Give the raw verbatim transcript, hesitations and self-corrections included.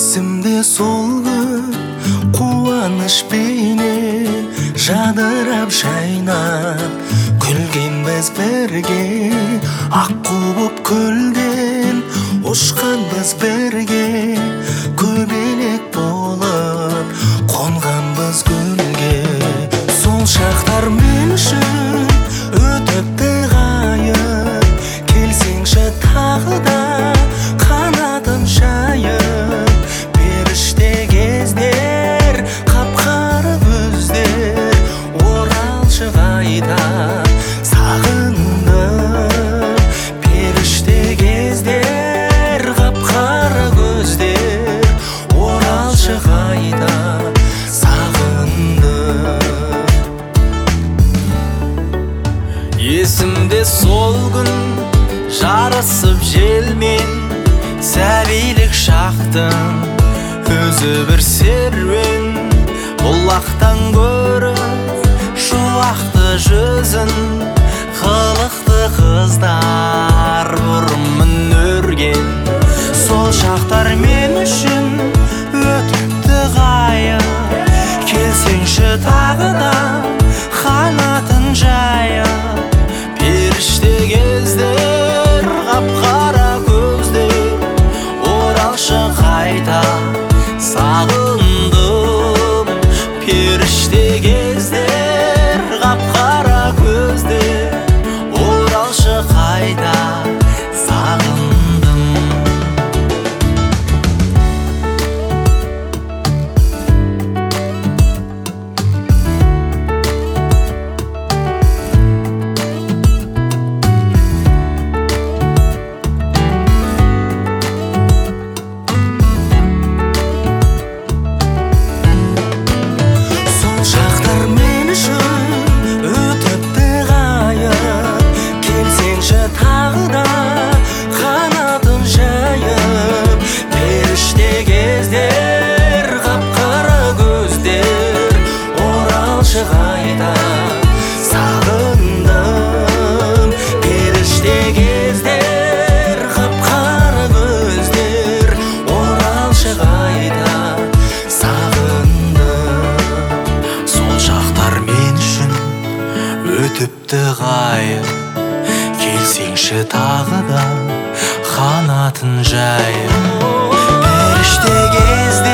Есімде сол күн қуаныш бейнең жадырап жайнап, күлгенбіз бірге, аққу боп көлден ұшқанбыз бірге, көбелек болып қонғанбыз гүлге. Сол шақтар мен үшін өтіпті ғайып, келсеңші тағы да қанатын жайып. Періште кездер, қап-қара көздер, оралшы қайта сағындым. Періште кездер, қап-қара көздер, оралшы қайта сағындым. Есімде сол күн жарысып желмен, сәбилік шақтың өзі бір серуен. Бұлақтан гөрі шуақты жүзін қылықты қыздар бұрымын өрген. Сол шақтар мен үшін өтіпті ғайып, келсеңші тағы да қанатын жайып. Періште кездер, қап-қара көздер, оралшы қайта сағындым. Періште кездер, қап-қара көздер, оралшы қайта сағындым. Қайта сағындым. Періште кездер, қап-қара көздер, оралшы қайта сағындым. Сол шақтар мен үшін өтіпті ғайып, келсеңші тағы да қанатын жайып. Періште кездер